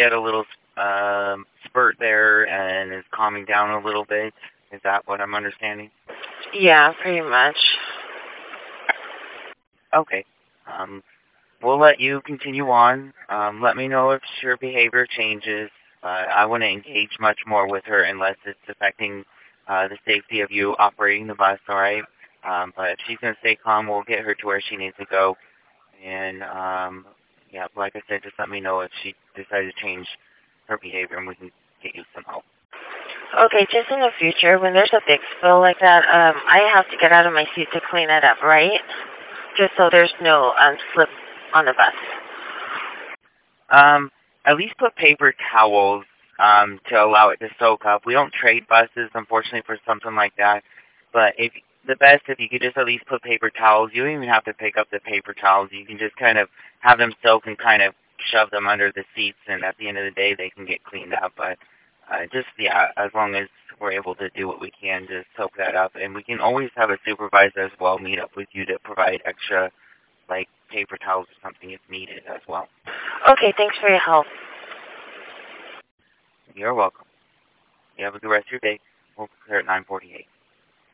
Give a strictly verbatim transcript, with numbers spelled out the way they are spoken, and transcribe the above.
had a little um, spurt there and is calming down a little bit. Is that what I'm understanding? Yeah, pretty much. Okay. Um, we'll let you continue on. Um, let me know if your behavior changes. Uh, I wouldn't engage much more with her unless it's affecting uh, the safety of you operating the bus, all right? Um, but if she's going to stay calm, we'll get her to where she needs to go. And, um, yeah, like I said, just let me know if she decides to change her behavior and we can get you some help. Okay, just in the future, when there's a big spill like that, um, I have to get out of my seat to clean it up, right? Just so there's no um, slip on the bus. Um, at least put paper towels um, to allow it to soak up. We don't trade buses, unfortunately, for something like that. But if the best, if you could just at least put paper towels. You don't even have to pick up the paper towels. You can just kind of have them soak and kind of shove them under the seats, and at the end of the day, they can get cleaned up. But uh, just, yeah, as long as we're able to do what we can to soak that up. And we can always have a supervisor as well meet up with you to provide extra, like, paper towels or something if needed as well. Okay, thanks for your help. You're welcome. You have a good rest of your day. We'll be here at nine forty-eight.